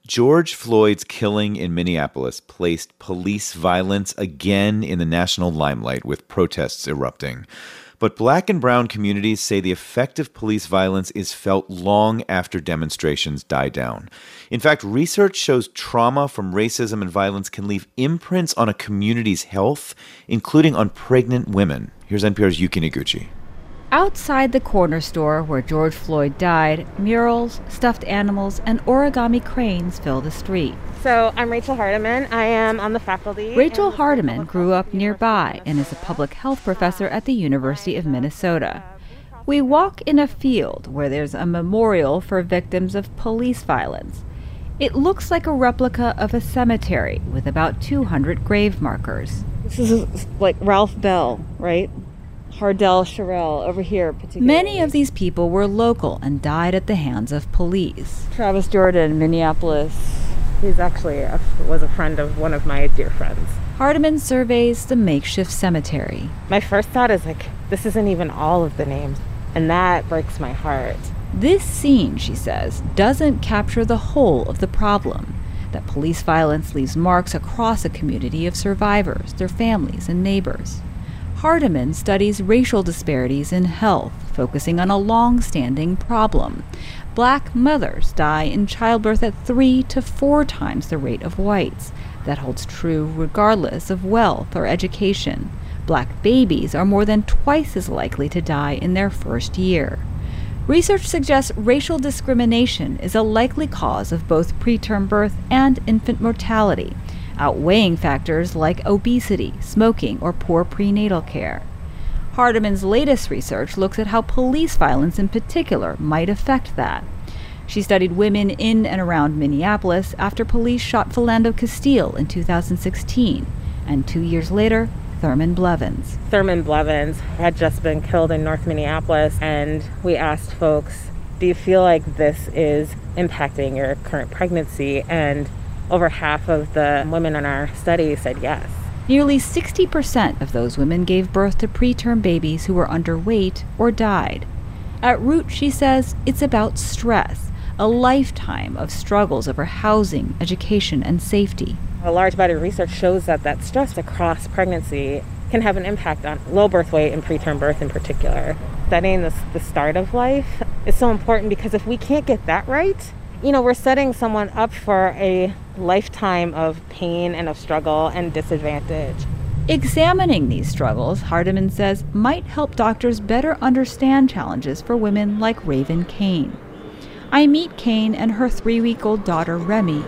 George Floyd's killing in Minneapolis placed police violence again in the national limelight, with protests erupting. But Black and brown communities say the effect of police violence is felt long after demonstrations die down. In fact, research shows trauma from racism and violence can leave imprints on a community's health, including on pregnant women. Here's NPR's Yuki Noguchi. Outside the corner store where George Floyd died, murals, stuffed animals, and origami cranes fill the street. So I'm Rachel Hardiman. I am on the faculty. Rachel Hardiman grew up nearby and is a public health professor at the University of Minnesota. We walk in a field where there's a memorial for victims of police violence. It looks like a replica of a cemetery with about 200 grave markers. This is like Ralph Bell, right? Hardell Sherrill over here particularly. Many of these people were local and died at the hands of police. Travis Jordan, Minneapolis. He's actually was a friend of one of my dear friends. Hardiman surveys the makeshift cemetery. My first thought is this isn't even all of the names, and that breaks my heart. This scene, she says, doesn't capture the whole of the problem, that police violence leaves marks across a community of survivors, their families, and neighbors. Hardiman studies racial disparities in health, focusing on a long-standing problem. Black mothers die in childbirth at 3 to 4 times the rate of whites. That holds true regardless of wealth or education. Black babies are more than twice as likely to die in their first year. Research suggests racial discrimination is a likely cause of both preterm birth and infant mortality, outweighing factors like obesity, smoking, or poor prenatal care. Hardiman's latest research looks at how police violence in particular might affect that. She studied women in and around Minneapolis after police shot Philando Castile in 2016, and 2 years later, Thurman Blevins. Thurman Blevins had just been killed in North Minneapolis, and we asked folks, do you feel like this is impacting your current pregnancy? And over half of the women in our study said yes. Nearly 60% of those women gave birth to preterm babies who were underweight or died. At root, she says, it's about stress, a lifetime of struggles over housing, education, and safety. A large body of research shows that stress across pregnancy can have an impact on low birth weight and preterm birth in particular. Studying the start of life is so important because if we can't get that right, we're setting someone up for a lifetime of pain and of struggle and disadvantage. Examining these struggles, Hardiman says, might help doctors better understand challenges for women like Raven Kane. I meet Kane and her 3-week-old daughter, Remy.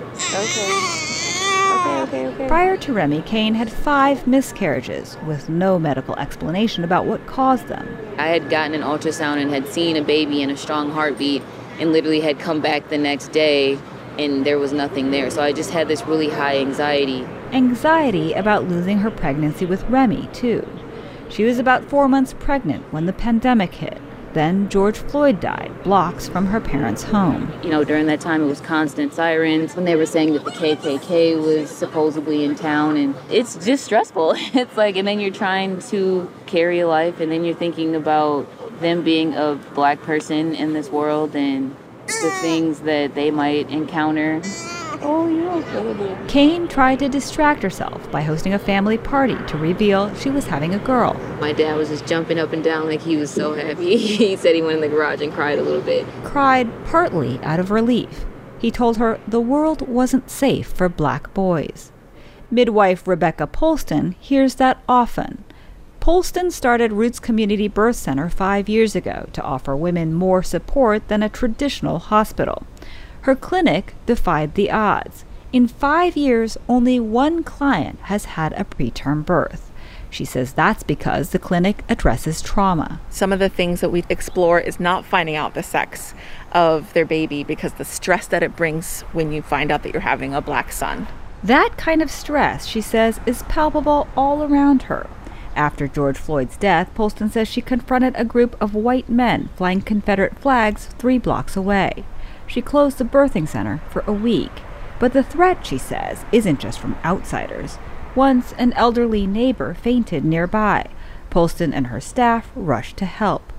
Okay. Prior to Remy, Kane had 5 miscarriages with no medical explanation about what caused them. I had gotten an ultrasound and had seen a baby and a strong heartbeat, and literally had come back the next day and there was nothing there. So I just had this really high anxiety. Anxiety about losing her pregnancy with Remy, too. She was about 4 months pregnant when the pandemic hit. Then George Floyd died, blocks from her parents' home. During that time it was constant sirens when they were saying that the KKK was supposedly in town, and it's just stressful. It's and then you're trying to carry a life, and then you're thinking about them being a black person in this world and the things that they might encounter. Oh, you're okay. Kane tried to distract herself by hosting a family party to reveal she was having a girl. My dad was just jumping up and down like he was so happy. He said he went in the garage and cried a little bit. Cried partly out of relief. He told her the world wasn't safe for black boys. Midwife Rebecca Polston hears that often. Polston started Roots Community Birth Center 5 years ago to offer women more support than a traditional hospital. Her clinic defied the odds. In 5 years, only 1 client has had a preterm birth. She says that's because the clinic addresses trauma. Some of the things that we explore is not finding out the sex of their baby because the stress that it brings when you find out that you're having a black son. That kind of stress, she says, is palpable all around her. After George Floyd's death, Polston says she confronted a group of white men flying Confederate flags 3 blocks away. She closed the birthing center for a week. But the threat, she says, isn't just from outsiders. Once an elderly neighbor fainted nearby. Polston and her staff rushed to help.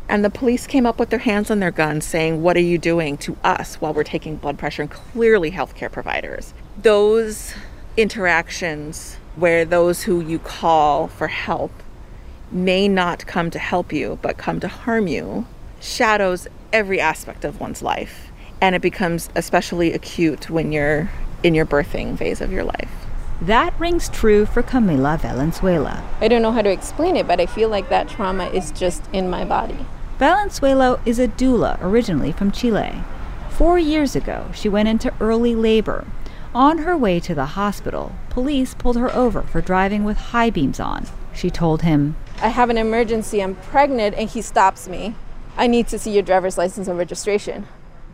And the police came up with their hands on their guns saying, what are you doing to us while we're taking blood pressure? And clearly healthcare providers. Those interactions where those who you call for help may not come to help you, but come to harm you, shadows every aspect of one's life. And it becomes especially acute when you're in your birthing phase of your life. That rings true for Camila Valenzuela. I don't know how to explain it, but I feel like that trauma is just in my body. Valenzuela is a doula originally from Chile. 4 years ago, she went into early labor. On her way to the hospital, police pulled her over for driving with high beams on. She told him, I have an emergency, I'm pregnant, and he stops me. I need to see your driver's license and registration.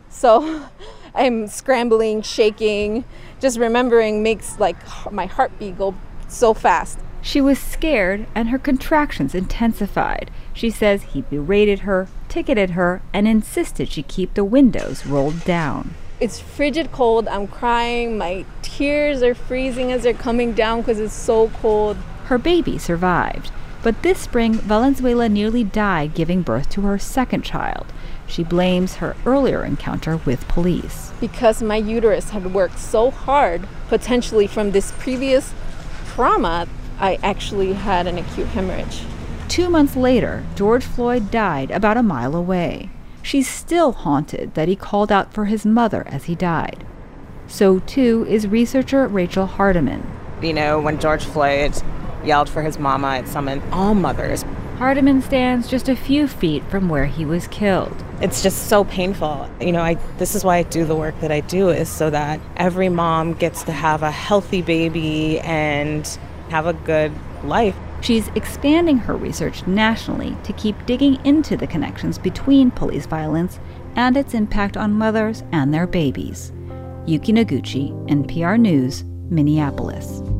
So I'm scrambling, shaking, just remembering makes like my heartbeat go so fast. She was scared and her contractions intensified. She says he berated her, ticketed her, and insisted she keep the windows rolled down. It's frigid cold, I'm crying, my tears are freezing as they're coming down because it's so cold. Her baby survived, but this spring Valenzuela nearly died giving birth to her second child. She blames her earlier encounter with police. Because my uterus had worked so hard, potentially from this previous trauma, I actually had an acute hemorrhage. 2 months later, George Floyd died about a mile away. She's still haunted that he called out for his mother as he died. So too is researcher Rachel Hardiman. You know, when George Floyd yelled for his mama, it summoned all mothers. Hardiman stands just a few feet from where he was killed. It's just so painful. You know, this is why I do the work that I do, is so that every mom gets to have a healthy baby and have a good life. She's expanding her research nationally to keep digging into the connections between police violence and its impact on mothers and their babies. Yuki Noguchi, NPR News, Minneapolis.